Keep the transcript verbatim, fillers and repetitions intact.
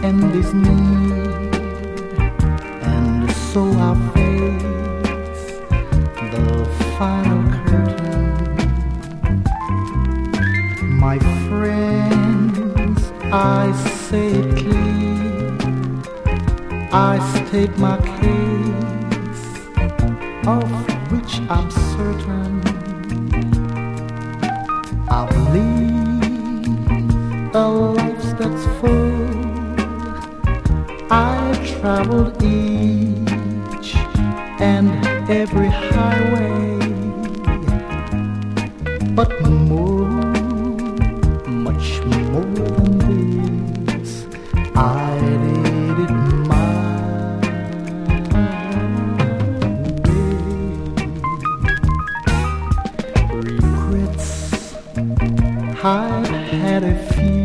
end is near, and so I face the final curtain. My friends, I say it clear, I state my case, of which I'm certain. I believe a life that's full. I traveled each and every highway, but more, much more than this, I did it my way. Regrets, I've had a few,